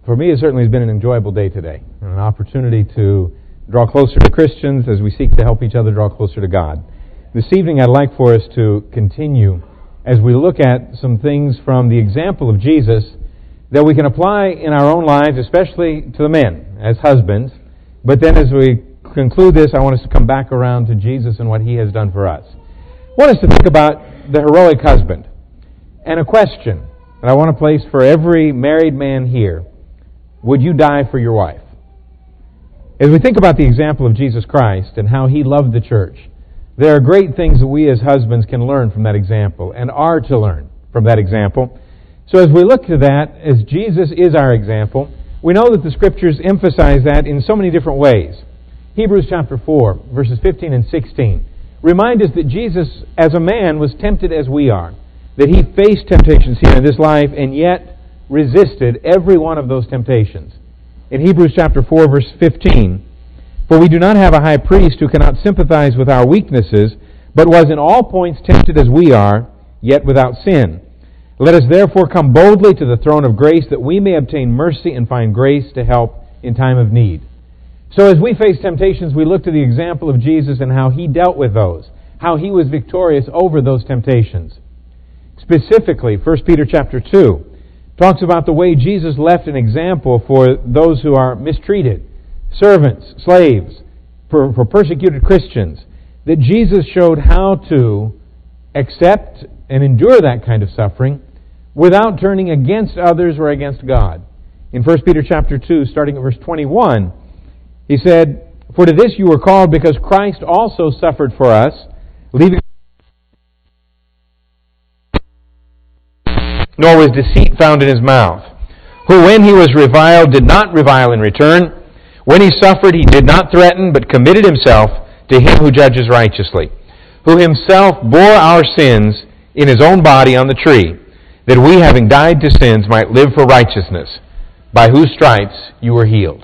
For me, it certainly has been an enjoyable day today, and an opportunity to draw closer to Christians as we seek to help each other draw closer to God. This evening, I'd like for us to continue as we look at some things from the example of Jesus that we can apply in our own lives, especially to the men as husbands. But then as we conclude this, I want us to come back around to Jesus and what He has done for us. I want us to think about the heroic husband and a question that I want to place for every married man here. Would you die for your wife? As we think about the example of Jesus Christ and how He loved the church, there are great things that we as husbands can learn from that example and are to learn from that example. So as we look to that, as Jesus is our example, we know that the Scriptures emphasize that in so many different ways. Hebrews chapter 4, verses 15 and 16 remind us that Jesus, as a man, was tempted as we are, that He faced temptations here in this life and yet resisted every one of those temptations. In Hebrews chapter 4, verse 15, "For we do not have a high priest who cannot sympathize with our weaknesses, but was in all points tempted as we are, yet without sin. Let us therefore come boldly to the throne of grace, that we may obtain mercy and find grace to help in time of need." So as we face temptations, we look to the example of Jesus and how He dealt with those, how He was victorious over those temptations. Specifically, 1 Peter chapter 2 talks about the way Jesus left an example for those who are mistreated, servants, slaves, for persecuted Christians, that Jesus showed how to accept and endure that kind of suffering without turning against others or against God. In 1 Peter chapter 2, starting at verse 21, he said, "For to this you were called, because Christ also suffered for us, leaving nor was deceit found in His mouth. Who when He was reviled did not revile in return. When He suffered He did not threaten, but committed Himself to Him who judges righteously. Who Himself bore our sins in His own body on the tree, that we, having died to sins, might live for righteousness, by whose stripes you were healed."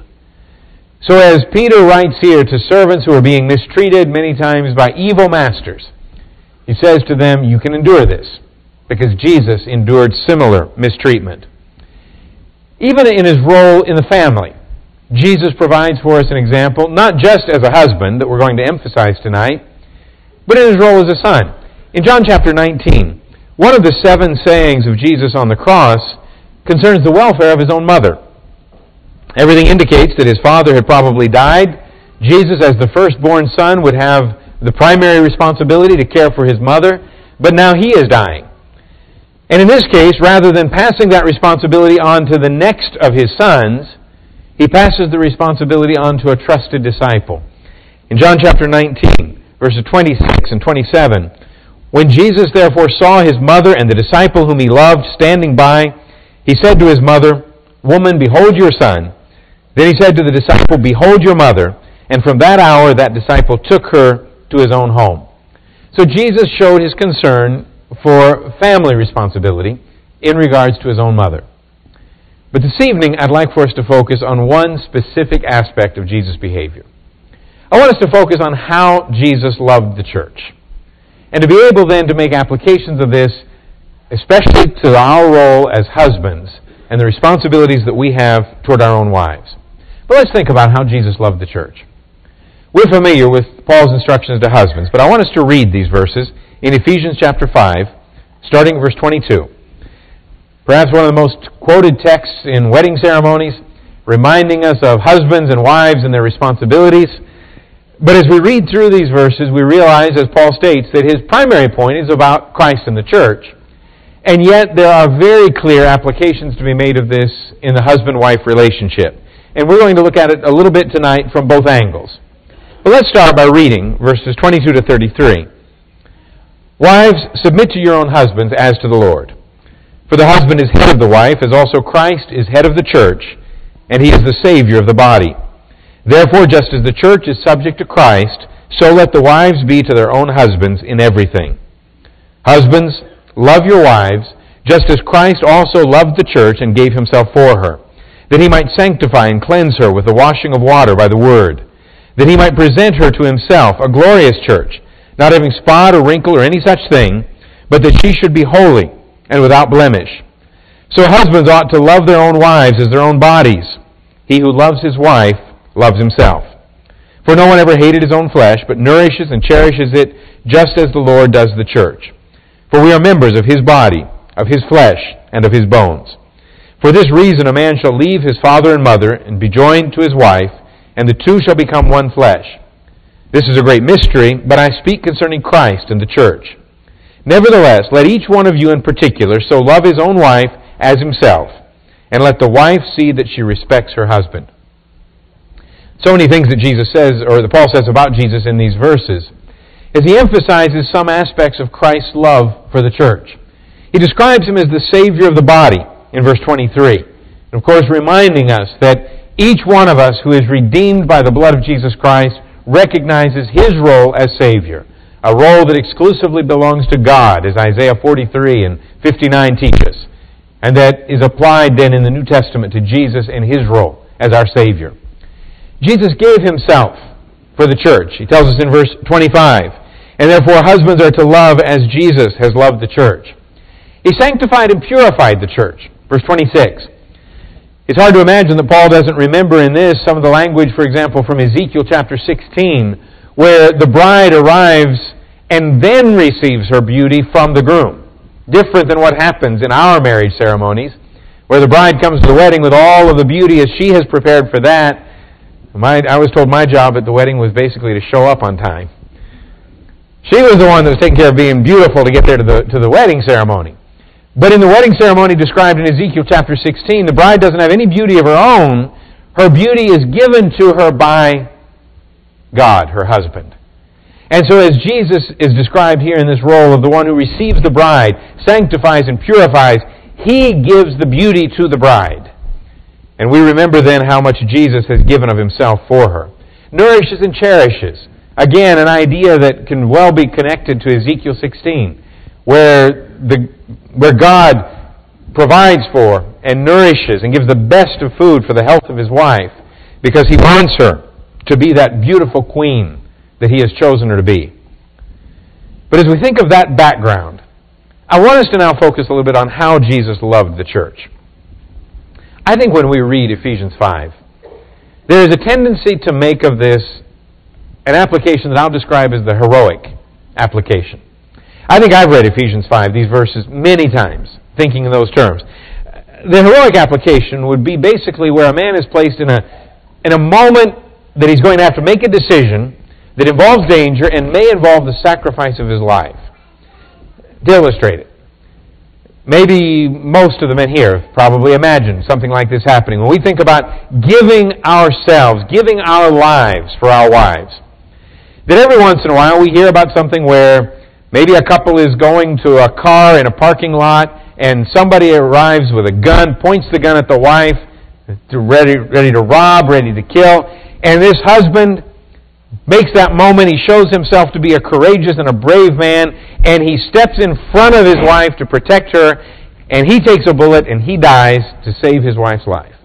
So as Peter writes here to servants who are being mistreated many times by evil masters, he says to them, you can endure this, because Jesus endured similar mistreatment. Even in His role in the family, Jesus provides for us an example, not just as a husband that we're going to emphasize tonight, but in His role as a son. In John chapter 19, one of the 7 sayings of Jesus on the cross concerns the welfare of His own mother. Everything indicates that His father had probably died. Jesus, as the firstborn son, would have the primary responsibility to care for His mother, but now He is dying. And in this case, rather than passing that responsibility on to the next of His sons, He passes the responsibility on to a trusted disciple. In John chapter 19, verses 26 and 27, "When Jesus therefore saw His mother and the disciple whom He loved standing by, He said to his mother, 'Woman, behold your son.' Then He said to the disciple, 'Behold your mother.' And from that hour that disciple took her to his own home." So Jesus showed His concern for family responsibility in regards to His own mother. But this evening, I'd like for us to focus on one specific aspect of Jesus' behavior. I want us to focus on how Jesus loved the church, and to be able then to make applications of this, especially to our role as husbands and the responsibilities that we have toward our own wives. But let's think about how Jesus loved the church. We're familiar with Paul's instructions to husbands, but I want us to read these verses in Ephesians chapter 5, starting at verse 22. Perhaps one of the most quoted texts in wedding ceremonies, reminding us of husbands and wives and their responsibilities. But as we read through these verses, we realize, as Paul states, that his primary point is about Christ and the church. And yet there are very clear applications to be made of this in the husband-wife relationship. And we're going to look at it a little bit tonight from both angles. But let's start by reading verses 22 to 33. "Wives, submit to your own husbands as to the Lord. For the husband is head of the wife, as also Christ is head of the church, and He is the Savior of the body. Therefore, just as the church is subject to Christ, so let the wives be to their own husbands in everything. Husbands, love your wives, just as Christ also loved the church and gave Himself for her, that He might sanctify and cleanse her with the washing of water by the Word, that He might present her to Himself, a glorious church, not having spot or wrinkle or any such thing, but that she should be holy and without blemish. So husbands ought to love their own wives as their own bodies. He who loves his wife loves himself. For no one ever hated his own flesh, but nourishes and cherishes it, just as the Lord does the church. For we are members of his body, of his flesh, and of his bones. For this reason a man shall leave his father and mother, and be joined to his wife, and the two shall become one flesh. This is a great mystery, but I speak concerning Christ and the church. Nevertheless, let each one of you in particular so love his own wife as himself, and let the wife see that she respects her husband. So many things that Jesus says, or that Paul says about Jesus in these verses, as he emphasizes some aspects of Christ's love for the church. He describes him as the Savior of the body in verse 23. And of course, reminding us that each one of us who is redeemed by the blood of Jesus Christ recognizes his role as Savior, a role that exclusively belongs to God, as Isaiah 43 and 59 teach us, and that is applied then in the New Testament to Jesus and his role as our Savior. Jesus gave himself for the church. He tells us in verse 25, and therefore husbands are to love as Jesus has loved the church. He sanctified and purified the church. Verse 26. It's hard to imagine that Paul doesn't remember in this some of the language, for example, from Ezekiel chapter 16, where the bride arrives and then receives her beauty from the groom. Different than what happens in our marriage ceremonies, where the bride comes to the wedding with all of the beauty as she has prepared for that. I was told my job at the wedding was basically to show up on time. She was the one that was taking care of being beautiful to get there to the wedding ceremony. But in the wedding ceremony described in Ezekiel chapter 16, the bride doesn't have any beauty of her own. Her beauty is given to her by God, her husband. And so as Jesus is described here in this role of the one who receives the bride, sanctifies and purifies, he gives the beauty to the bride. And we remember then how much Jesus has given of himself for her. Nourishes and cherishes. Again, an idea that can well be connected to Ezekiel 16, where God provides for and nourishes and gives the best of food for the health of his wife, because he wants her to be that beautiful queen that he has chosen her to be. But as we think of that background, I want us to now focus a little bit on how Jesus loved the church. I think when we read Ephesians 5, there is a tendency to make of this an application that I'll describe as the heroic application. I think I've read Ephesians 5, these verses, many times, thinking in those terms. The heroic application would be basically where a man is placed in a moment that he's going to have to make a decision that involves danger and may involve the sacrifice of his life. To illustrate it, maybe most of the men here have probably imagined something like this happening. When we think about giving ourselves, giving our lives for our wives, that every once in a while we hear about something where maybe a couple is going to a car in a parking lot and somebody arrives with a gun, points the gun at the wife, ready to rob, ready to kill, and this husband makes that moment. He shows himself to be a courageous and a brave man, and he steps in front of his wife to protect her, and he takes a bullet and he dies to save his wife's life.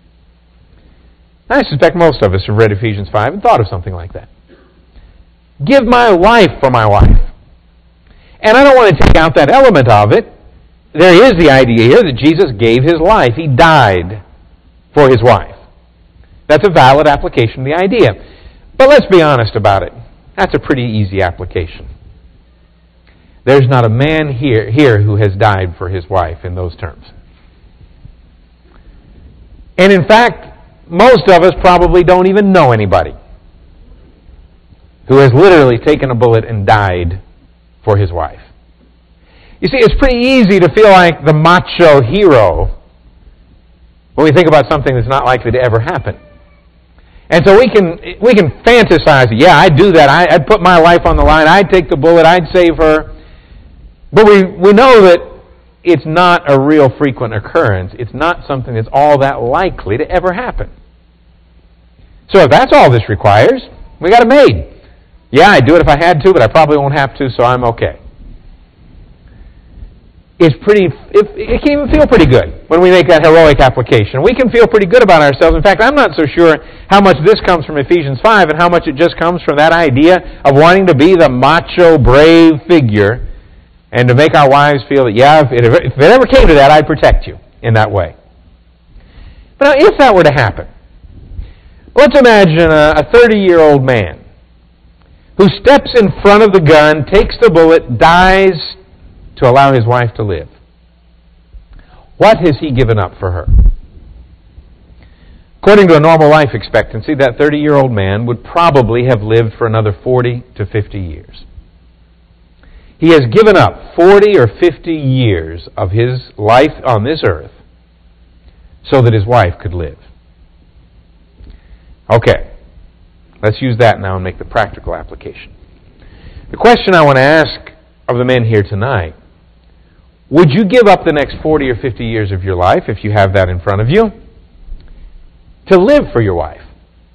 I suspect most of us have read Ephesians 5 and thought of something like that. Give my life for my wife. And I don't want to take out that element of it. There is the idea here that Jesus gave his life. He died for his wife. That's a valid application of the idea. But let's be honest about it. That's a pretty easy application. There's not a man here who has died for his wife in those terms. And in fact, most of us probably don't even know anybody who has literally taken a bullet and died for his wife. You see, it's pretty easy to feel like the macho hero when we think about something that's not likely to ever happen. And so we can fantasize, yeah, I'd do that. I'd put my life on the line. I'd take the bullet. I'd save her. But we know that it's not a real frequent occurrence. It's not something that's all that likely to ever happen. So if that's all this requires, we got it made. Yeah, I'd do it if I had to, but I probably won't have to, so I'm okay. It can even feel pretty good when we make that heroic application. We can feel pretty good about ourselves. In fact, I'm not so sure how much this comes from Ephesians 5 and how much it just comes from that idea of wanting to be the macho, brave figure and to make our wives feel that, yeah, if it ever came to that, I'd protect you. in that way. But now, if that were to happen, let's imagine a 30-year-old man who steps in front of the gun, takes the bullet, dies to allow his wife to live. What has he given up for her? According to a normal life expectancy, that 30-year-old man would probably have lived for another 40 to 50 years. He has given up 40 or 50 years of his life on this earth so that his wife could live. Okay, let's use that now and make the practical application. The question I want to ask of the men here tonight: would you give up the next 40 or 50 years of your life, if you have that in front of you, to live for your wife?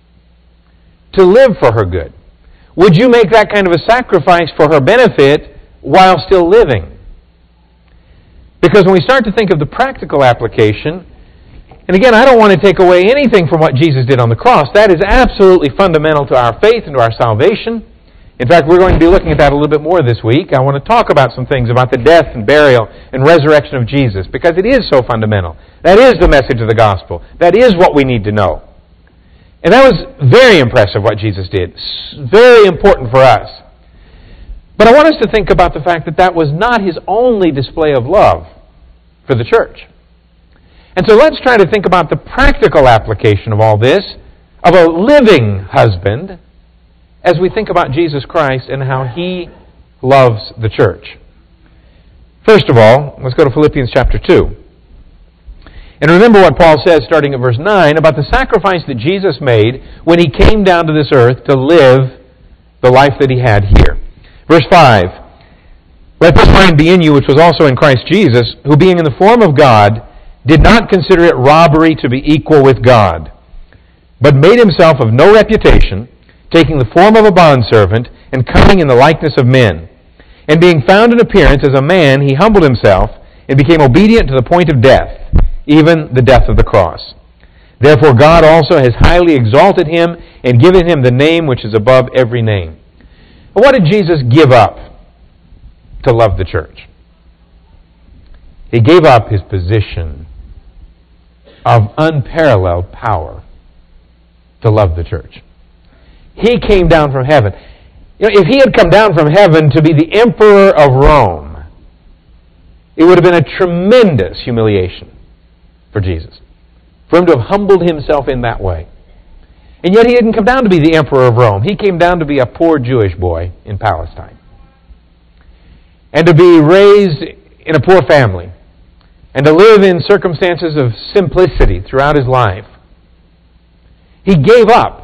To live for her good? Would you make that kind of a sacrifice for her benefit while still living? Because when we start to think of the practical application, and again, I don't want to take away anything from what Jesus did on the cross. That is absolutely fundamental to our faith and to our salvation. In fact, we're going to be looking at that a little bit more this week. I want to talk about some things about the death and burial and resurrection of Jesus, because it is so fundamental. That is the message of the gospel. That is what we need to know. And that was very impressive what Jesus did. Very important for us. But I want us to think about the fact that that was not his only display of love for the church. And so let's try to think about the practical application of all this, of a living husband, as we think about Jesus Christ and how he loves the church. First of all, let's go to Philippians chapter 2. And remember what Paul says starting at verse 9 about the sacrifice that Jesus made when he came down to this earth to live the life that he had here. Verse 5, "Let this mind be in you, which was also in Christ Jesus, who being in the form of God, did not consider it robbery to be equal with God, but made himself of no reputation, taking the form of a bondservant, and coming in the likeness of men. And being found in appearance as a man, he humbled himself, and became obedient to the point of death, even the death of the cross. Therefore God also has highly exalted him, and given him the name which is above every name." And what did Jesus give up to love the church? He gave up his position of unparalleled power to love the church. He came down from heaven. If he had come down from heaven to be the emperor of Rome, it would have been a tremendous humiliation for Jesus, for him to have humbled himself in that way. And yet he didn't come down to be the emperor of Rome. He came down to be a poor Jewish boy in Palestine, and to be raised in a poor family, and to live in circumstances of simplicity throughout his life. He gave up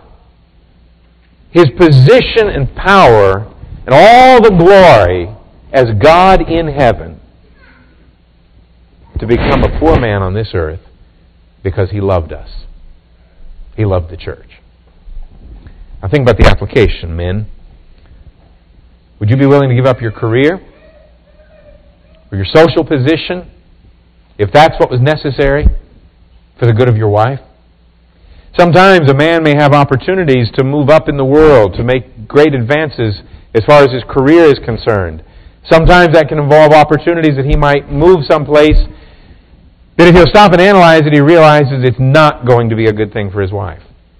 his position and power and all the glory as God in heaven to become a poor man on this earth because he loved us. He loved the church. Now think about the application, men. Would you be willing to give up your career or your social position if that's what was necessary for the good of your wife? Sometimes a man may have opportunities to move up in the world, to make great advances as far as his career is concerned. Sometimes that can involve opportunities that he might move someplace that if he'll stop and analyze it, he realizes it's not going to be a good thing for his wife.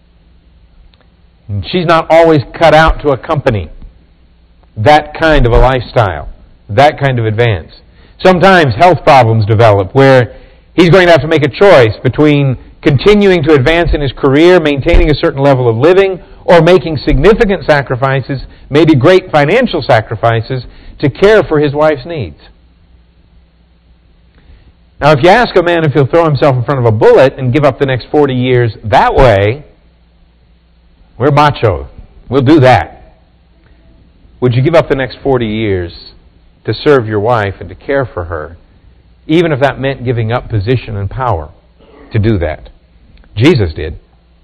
And she's not always cut out to accompany that kind of a lifestyle, that kind of advance. Sometimes health problems develop where he's going to have to make a choice between continuing to advance in his career, maintaining a certain level of living, or making significant sacrifices, maybe great financial sacrifices, to care for his wife's needs. Now, if you ask a man if he'll throw himself in front of a bullet and give up the next 40 years that way, we're macho. We'll do that. Would you give up the next 40 years to serve your wife and to care for her, even if that meant giving up position and power to do that? Jesus did.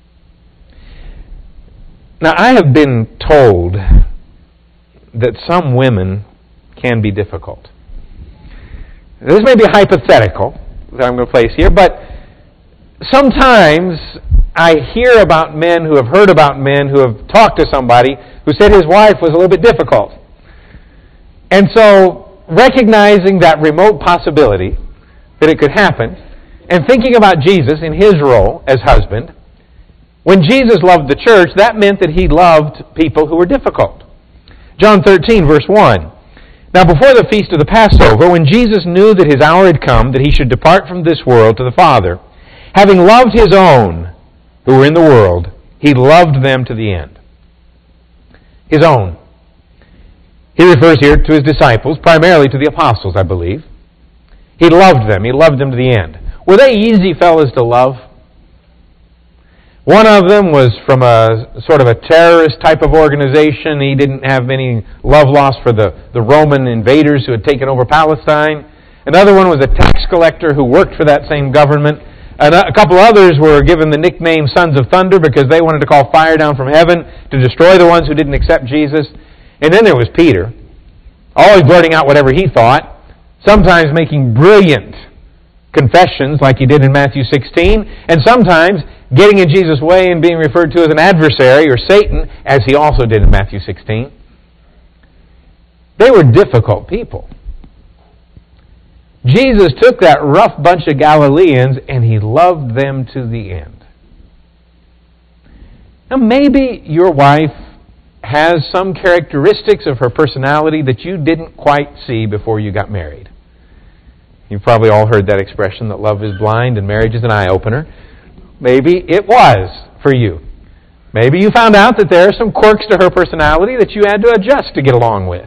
Now, I have been told that some women can be difficult. This may be hypothetical that I'm going to place here, but sometimes I hear about men who have heard about men who have talked to somebody who said his wife was a little bit difficult. And so, recognizing that remote possibility that it could happen, and thinking about Jesus in his role as husband, when Jesus loved the church, that meant that he loved people who were difficult. John 13, verse 1. Now before the feast of the Passover, when Jesus knew that his hour had come, that he should depart from this world to the Father, having loved his own who were in the world, he loved them to the end. His own. He refers here to his disciples, primarily to the apostles, I believe. He loved them. He loved them to the end. Were they easy fellows to love? One of them was from a sort of a terrorist type of organization. He didn't have any love lost for the Roman invaders who had taken over Palestine. Another one was a tax collector who worked for that same government. And a couple others were given the nickname Sons of Thunder because they wanted to call fire down from heaven to destroy the ones who didn't accept Jesus. And then there was Peter, always blurting out whatever he thought, sometimes making brilliant confessions like he did in Matthew 16, and sometimes getting in Jesus' way and being referred to as an adversary or Satan, as he also did in Matthew 16. They were difficult people. Jesus took that rough bunch of Galileans and he loved them to the end. Now maybe your wife has some characteristics of her personality that you didn't quite see before you got married. You've probably all heard that expression that love is blind and marriage is an eye-opener. Maybe it was for you. Maybe you found out that there are some quirks to her personality that you had to adjust to get along with.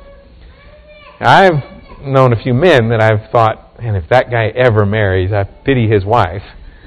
I've known a few men that I've thought, man, if that guy ever marries, I pity his wife.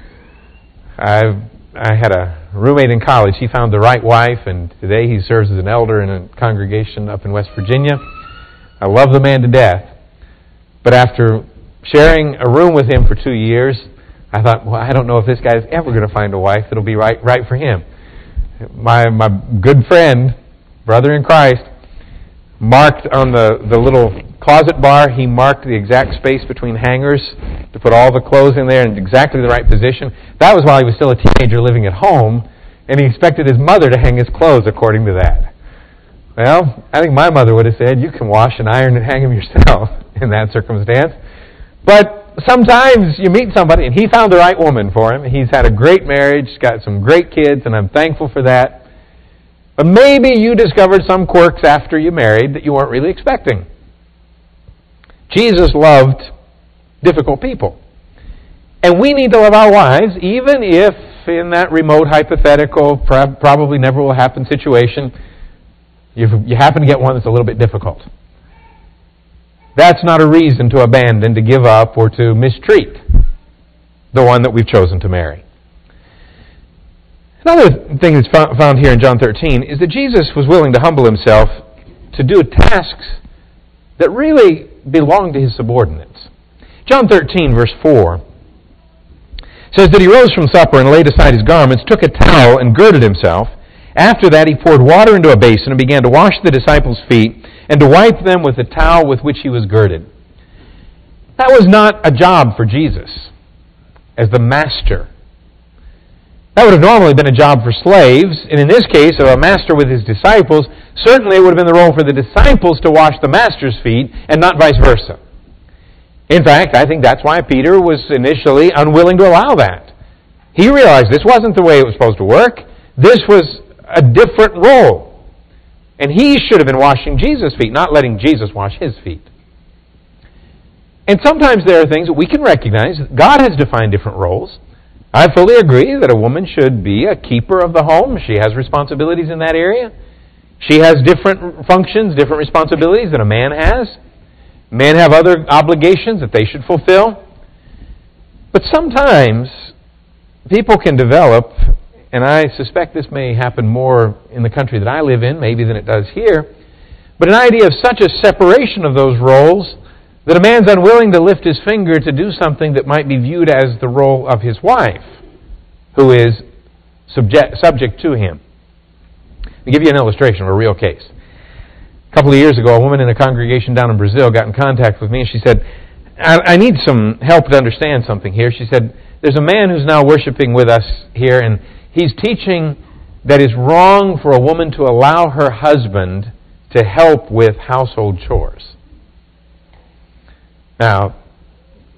I had a roommate in college. He found the right wife, and today he serves as an elder in a congregation up in West Virginia. I love the man to death. But after sharing a room with him for 2 years, I thought, well, I don't know if this guy's ever going to find a wife that'll be right for him. My good friend, brother in Christ, marked on the little closet bar, he marked the exact space between hangers to put all the clothes in there in exactly the right position. That was while he was still a teenager living at home, and he expected his mother to hang his clothes according to that. Well, I think my mother would have said, you can wash and iron and hang them yourself in that circumstance. But sometimes you meet somebody, and he found the right woman for him. He's had a great marriage, got some great kids, and I'm thankful for that. But maybe you discovered some quirks after you married that you weren't really expecting. Jesus loved difficult people. And we need to love our wives, even if in that remote, hypothetical, probably never will happen situation, you happen to get one that's a little bit difficult. That's not a reason to abandon, to give up, or to mistreat the one that we've chosen to marry. Another thing that's found here in John 13 is that Jesus was willing to humble himself to do tasks that really belonged to his subordinates. John 13, verse 4, says that he rose from supper and laid aside his garments, took a towel and girded himself. After that he poured water into a basin and began to wash the disciples' feet and to wipe them with the towel with which he was girded. That was not a job for Jesus as the master. That would have normally been a job for slaves, and in this case, of a master with his disciples, certainly it would have been the role for the disciples to wash the master's feet and not vice versa. In fact, I think that's why Peter was initially unwilling to allow that. He realized this wasn't the way it was supposed to work. This was a different role. And he should have been washing Jesus' feet, not letting Jesus wash his feet. And sometimes there are things that we can recognize. God has defined different roles. I fully agree that a woman should be a keeper of the home. She has responsibilities in that area. She has different functions, different responsibilities than a man has. Men have other obligations that they should fulfill. But sometimes people can develop, and I suspect this may happen more in the country that I live in, maybe than it does here, but an idea of such a separation of those roles that a man's unwilling to lift his finger to do something that might be viewed as the role of his wife, who is subject to him. I'll give you an illustration of a real case. A couple of years ago, a woman in a congregation down in Brazil got in contact with me, and she said, I need some help to understand something here. She said, there's a man who's now worshiping with us here, and he's teaching that it's wrong for a woman to allow her husband to help with household chores. Now,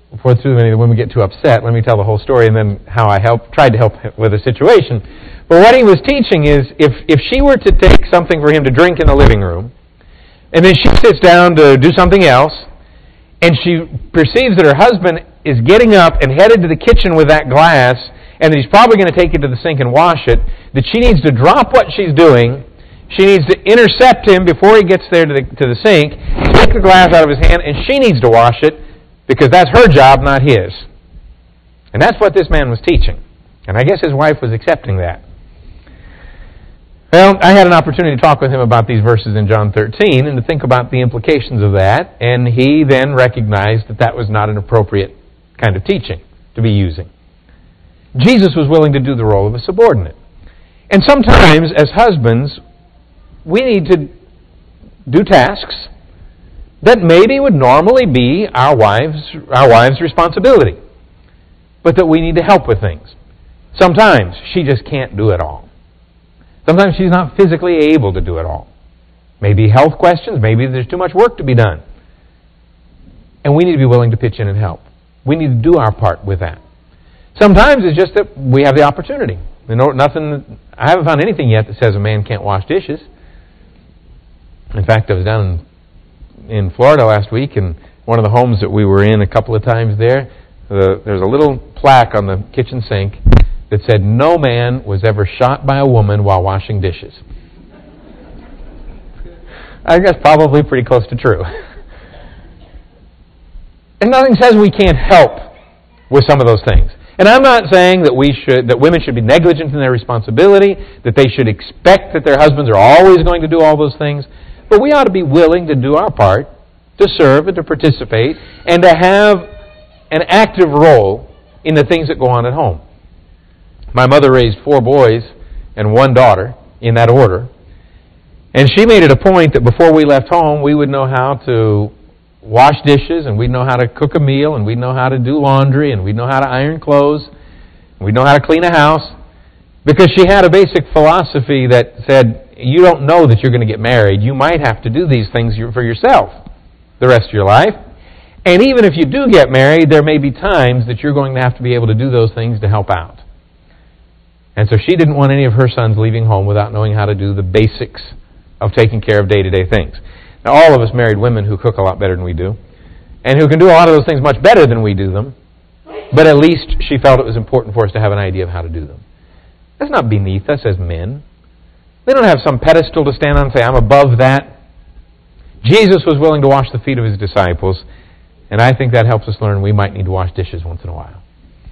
before too many of the women get too upset, let me tell the whole story and then how I tried to help with the situation. But what he was teaching is, if she were to take something for him to drink in the living room, and then she sits down to do something else, and she perceives that her husband is getting up and headed to the kitchen with that glass, and that he's probably going to take it to the sink and wash it, that she needs to drop what she's doing, she needs to intercept him before he gets there to the sink, take the glass out of his hand, and she needs to wash it, because that's her job, not his. And that's what this man was teaching. And I guess his wife was accepting that. Well, I had an opportunity to talk with him about these verses in John 13 and to think about the implications of that, and he then recognized that that was not an appropriate kind of teaching to be using. Jesus was willing to do the role of a subordinate. And sometimes, as husbands, we need to do tasks that maybe would normally be our wives' responsibility, but that we need to help with things. Sometimes she just can't do it all. Sometimes she's not physically able to do it all. Maybe health questions, maybe there's too much work to be done. And we need to be willing to pitch in and help. We need to do our part with that. Sometimes it's just that we have the opportunity. I haven't found anything yet that says a man can't wash dishes. In fact, I was down in Florida last week, and one of the homes that we were in a couple of times there's a little plaque on the kitchen sink that said, "No man was ever shot by a woman while washing dishes." I think that's probably pretty close to true. And nothing says we can't help with some of those things. And I'm not saying that women should be negligent in their responsibility, that they should expect that their husbands are always going to do all those things. But we ought to be willing to do our part, to serve and to participate, and to have an active role in the things that go on at home. My mother raised 4 boys and 1 daughter, in that order. And she made it a point that before we left home, we would know how to wash dishes, and we'd know how to cook a meal, and we'd know how to do laundry, and we'd know how to iron clothes, and we'd know how to clean a house, because she had a basic philosophy that said, you don't know that you're going to get married. You might have to do these things for yourself the rest of your life. And even if you do get married, there may be times that you're going to have to be able to do those things to help out. And so she didn't want any of her sons leaving home without knowing how to do the basics of taking care of day-to-day things. Now, all of us married women who cook a lot better than we do, and who can do a lot of those things much better than we do them, but at least she felt it was important for us to have an idea of how to do them. That's not beneath us as men. We don't have some pedestal to stand on and say, I'm above that. Jesus was willing to wash the feet of his disciples, and I think that helps us learn we might need to wash dishes once in a while.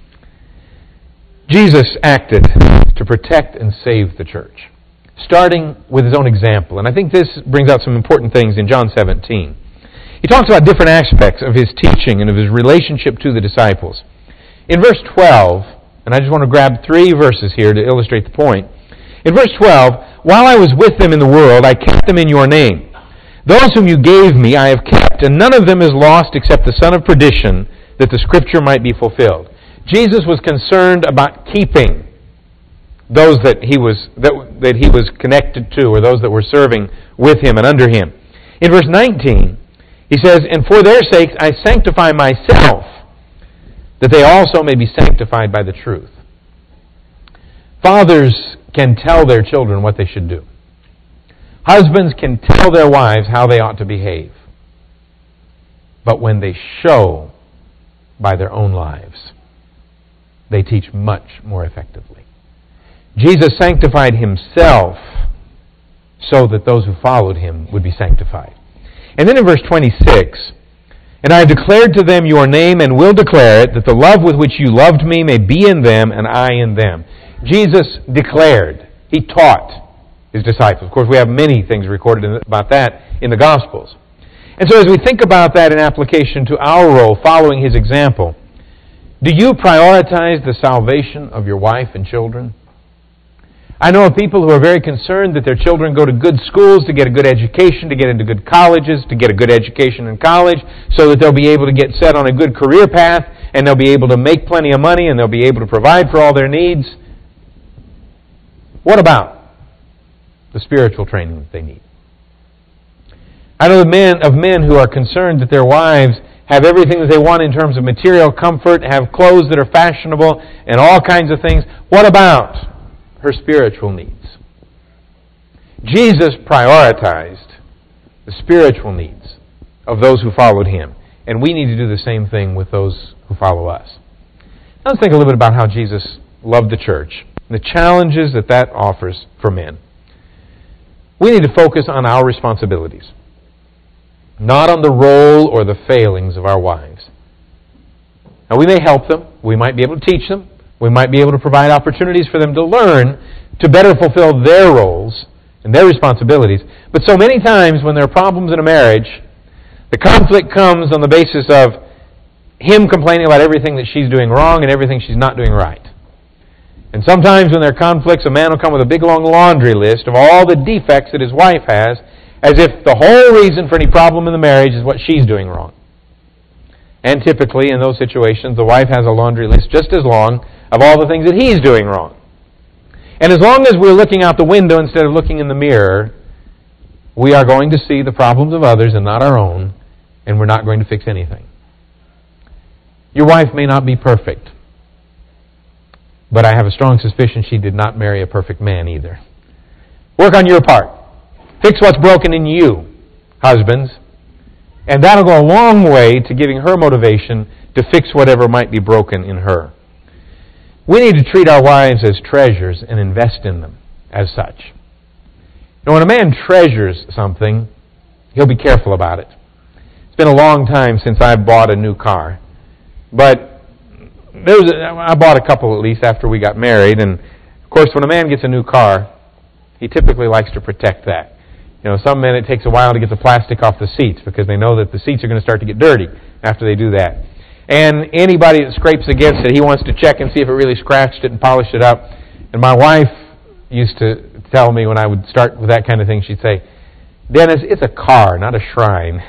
Jesus acted to protect and save the church, starting with his own example. And I think this brings out some important things in John 17. He talks about different aspects of his teaching and of his relationship to the disciples. In verse 12, and I just want to grab 3 verses here to illustrate the point. In verse 12, while I was with them in the world, I kept them in your name. Those whom you gave me I have kept, and none of them is lost except the son of perdition, that the scripture might be fulfilled. Jesus was concerned about keeping those that he was connected to, or those that were serving with him and under him. In verse 19, he says, and for their sakes I sanctify myself, that they also may be sanctified by the truth. Fathers can tell their children what they should do. Husbands can tell their wives how they ought to behave. But when they show by their own lives, they teach much more effectively. Jesus sanctified himself so that those who followed him would be sanctified. And then in verse 26, and I have declared to them your name and will declare it, that the love with which you loved me may be in them and I in them. Jesus declared. He taught his disciples. Of course, we have many things recorded about that in the Gospels. And so as we think about that in application to our role following his example, do you prioritize the salvation of your wife and children? I know of people who are very concerned that their children go to good schools, to get a good education, to get into good colleges, to get a good education in college, so that they'll be able to get set on a good career path, and they'll be able to make plenty of money, and they'll be able to provide for all their needs. What about the spiritual training that they need? I know of men who are concerned that their wives have everything that they want in terms of material comfort, have clothes that are fashionable, and all kinds of things. What about her spiritual needs? Jesus prioritized the spiritual needs of those who followed Him. And we need to do the same thing with those who follow us. Now let's think a little bit about how Jesus loved the church and the challenges that that offers for men. We need to focus on our responsibilities, not on the role or the failings of our wives. Now, we may help them. We might be able to teach them. We might be able to provide opportunities for them to learn to better fulfill their roles and their responsibilities. But so many times when there are problems in a marriage, the conflict comes on the basis of him complaining about everything that she's doing wrong and everything she's not doing right. And sometimes when there are conflicts, a man will come with a big long laundry list of all the defects that his wife has, as if the whole reason for any problem in the marriage is what she's doing wrong. And typically in those situations, the wife has a laundry list just as long of all the things that he's doing wrong. And as long as we're looking out the window instead of looking in the mirror, we are going to see the problems of others and not our own, and we're not going to fix anything. Your wife may not be perfect, but I have a strong suspicion she did not marry a perfect man either. Work on your part. Fix what's broken in you, husbands, and that'll go a long way to giving her motivation to fix whatever might be broken in her. We need to treat our wives as treasures and invest in them as such. Now, when a man treasures something, he'll be careful about it. It's been a long time since I've bought a new car, but I bought a couple at least after we got married, and of course when a man gets a new car, he typically likes to protect that. You know, some men it takes a while to get the plastic off the seats because they know that the seats are going to start to get dirty after they do that. And anybody that scrapes against it, he wants to check and see if it really scratched it and polished it up. And my wife used to tell me when I would start with that kind of thing, she'd say, "Dennis, it's a car, not a shrine."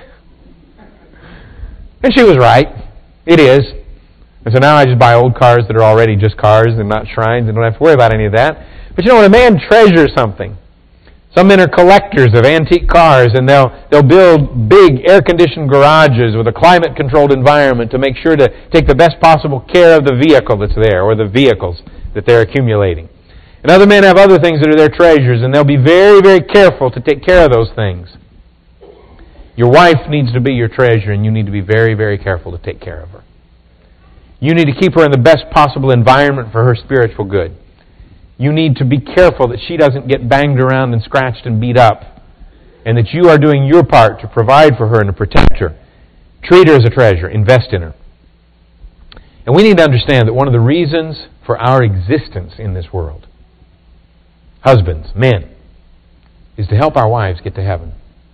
And she was right. It is. And so now I just buy old cars that are already just cars and not shrines and don't have to worry about any of that. But you know, when a man treasures something, some men are collectors of antique cars, and they'll build big air-conditioned garages with a climate-controlled environment to make sure to take the best possible care of the vehicle that's there, or the vehicles that they're accumulating. And other men have other things that are their treasures, and they'll be very, very careful to take care of those things. Your wife needs to be your treasure, and you need to be very, very careful to take care of her. You need to keep her in the best possible environment for her spiritual good. You need to be careful that she doesn't get banged around and scratched and beat up, and that you are doing your part to provide for her and to protect her. Treat her as a treasure. Invest in her. And we need to understand that one of the reasons for our existence in this world, husbands, men, is to help our wives get to heaven.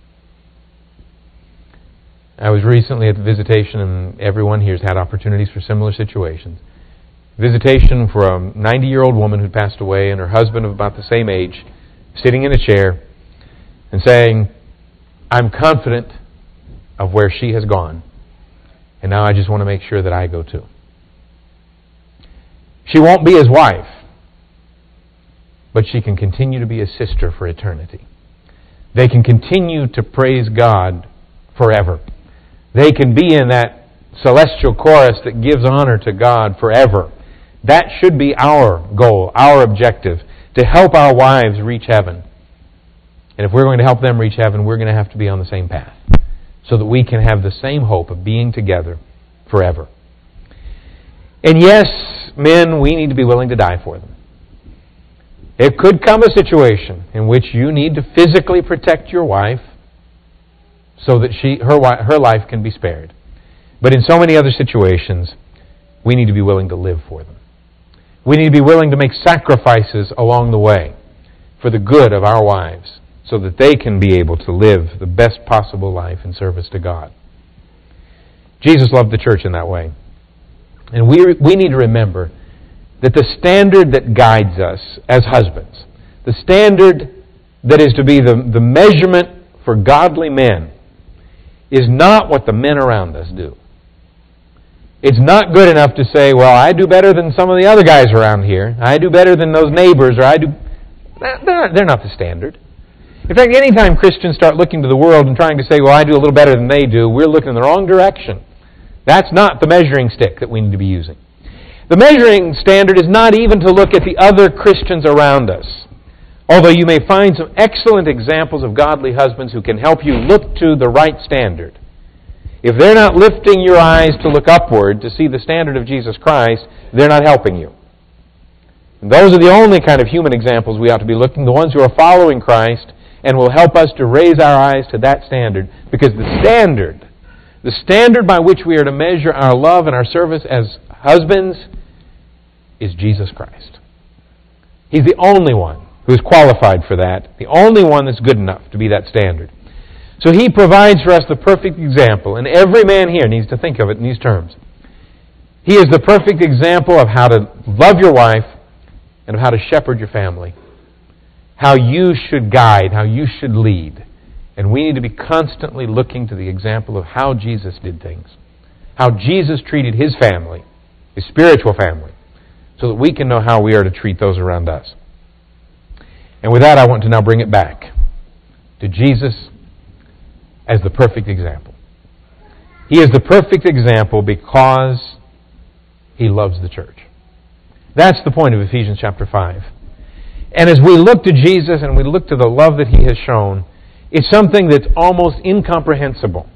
I was recently at the visitation, and everyone here has had opportunities for similar situations. Visitation for a 90-year-old woman who passed away, and her husband of about the same age, sitting in a chair and saying, "I'm confident of where she has gone, and now I just want to make sure that I go too." She won't be his wife, but she can continue to be a sister for eternity. They can continue to praise God forever. They can be in that celestial chorus that gives honor to God forever. That should be our goal, our objective, to help our wives reach heaven. And if we're going to help them reach heaven, we're going to have to be on the same path so that we can have the same hope of being together forever. And yes, men, we need to be willing to die for them. It could come a situation in which you need to physically protect your wife so that her life can be spared. But in so many other situations, we need to be willing to live for them. We need to be willing to make sacrifices along the way for the good of our wives so that they can be able to live the best possible life in service to God. Jesus loved the church in that way. And we need to remember that the standard that guides us as husbands, the standard that is to be the measurement for godly men, is not what the men around us do. It's not good enough to say, well, I do better than some of the other guys around here. I do better than those neighbors, or I do... They're not the standard. In fact, anytime Christians start looking to the world and trying to say, well, I do a little better than they do, we're looking in the wrong direction. That's not the measuring stick that we need to be using. The measuring standard is not even to look at the other Christians around us. Although you may find some excellent examples of godly husbands who can help you look to the right standard. If they're not lifting your eyes to look upward to see the standard of Jesus Christ, they're not helping you. And those are the only kind of human examples we ought to be looking, the ones who are following Christ and will help us to raise our eyes to that standard. Because the standard by which we are to measure our love and our service as husbands is Jesus Christ. He's the only one who is qualified for that, the only one that's good enough to be that standard. So He provides for us the perfect example, and every man here needs to think of it in these terms. He is the perfect example of how to love your wife and of how to shepherd your family, how you should guide, how you should lead. And we need to be constantly looking to the example of how Jesus did things, how Jesus treated His family, His spiritual family, so that we can know how we are to treat those around us. And with that, I want to now bring it back to Jesus as the perfect example. He is the perfect example because He loves the church. That's the point of Ephesians chapter 5. And as we look to Jesus and we look to the love that He has shown, it's something that's almost incomprehensible.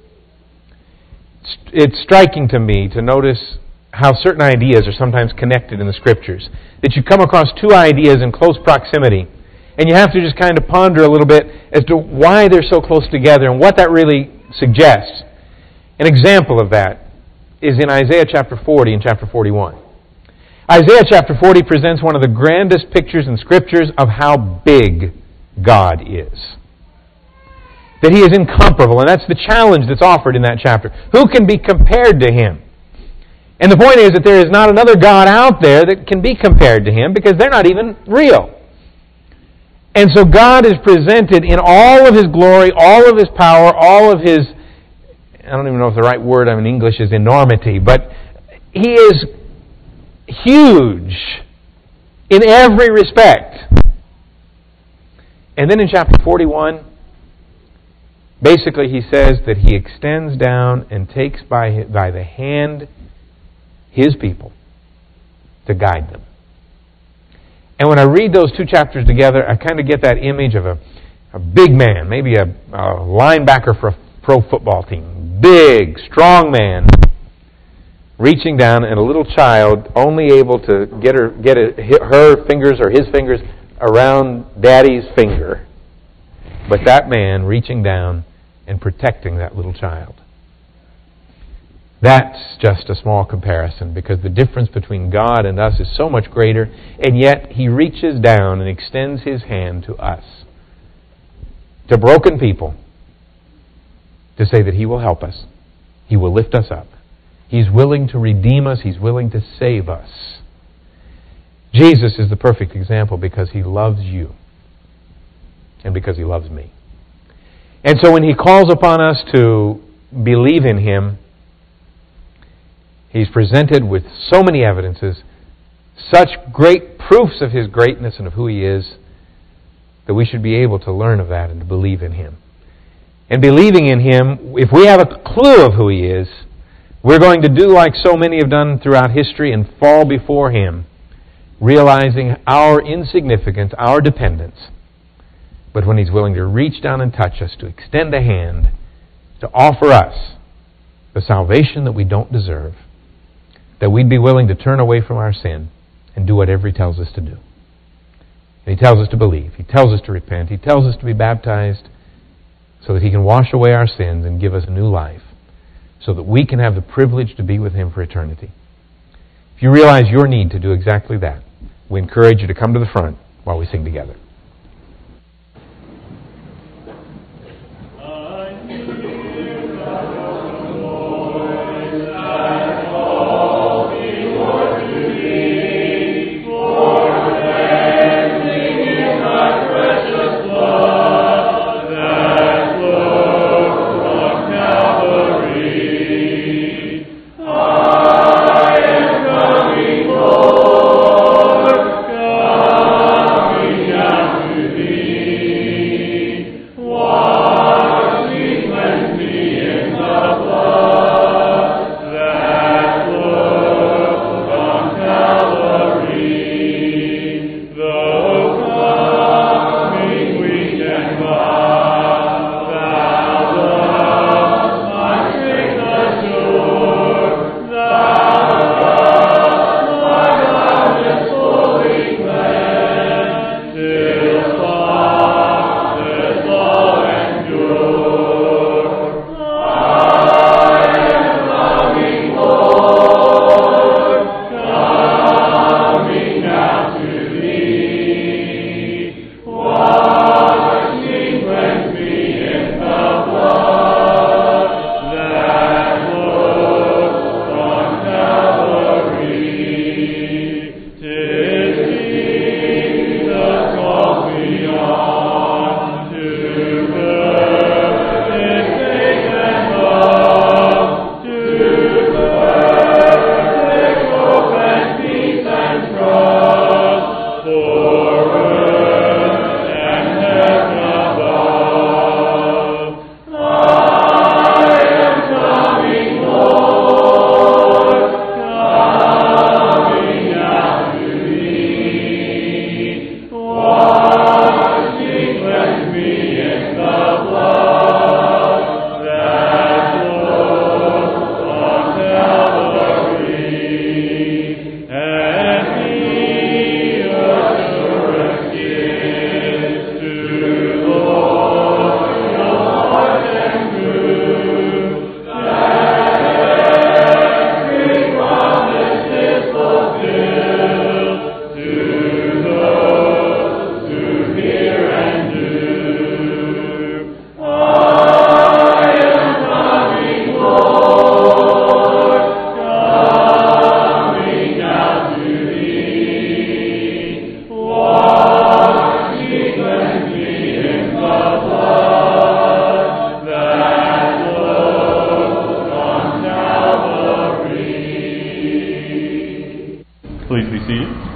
It's striking to me to notice how certain ideas are sometimes connected in the Scriptures. That you come across two ideas in close proximity, and you have to just kind of ponder a little bit as to why they're so close together and what that really suggests. An example of that is in Isaiah chapter 40 and chapter 41. Isaiah chapter 40 presents one of the grandest pictures in Scriptures of how big God is. That He is incomparable, and that's the challenge that's offered in that chapter. Who can be compared to Him? And the point is that there is not another God out there that can be compared to Him because they're not even real. And so God is presented in all of His glory, all of His power, all of His, I don't even know if the right word in English is enormity, but He is huge in every respect. And then in chapter 41, basically He says that He extends down and takes by the hand His people to guide them. And when I read those two chapters together, I kind of get that image of a big man, maybe a linebacker for a pro football team. Big, strong man, reaching down, and a little child only able to get her fingers or his fingers around Daddy's finger. But that man reaching down and protecting that little child. That's just a small comparison because the difference between God and us is so much greater, and yet He reaches down and extends His hand to us, to broken people, to say that He will help us. He will lift us up. He's willing to redeem us. He's willing to save us. Jesus is the perfect example because He loves you and because He loves me. And so when He calls upon us to believe in Him, He's presented with so many evidences, such great proofs of His greatness and of who He is, that we should be able to learn of that and to believe in Him. And believing in Him, if we have a clue of who He is, we're going to do like so many have done throughout history and fall before Him, realizing our insignificance, our dependence. But when He's willing to reach down and touch us, to extend a hand, to offer us the salvation that we don't deserve, that we'd be willing to turn away from our sin and do whatever He tells us to do. And He tells us to believe. He tells us to repent. He tells us to be baptized so that He can wash away our sins and give us a new life so that we can have the privilege to be with Him for eternity. If you realize your need to do exactly that, we encourage you to come to the front while we sing together. Yeah. Please be seated.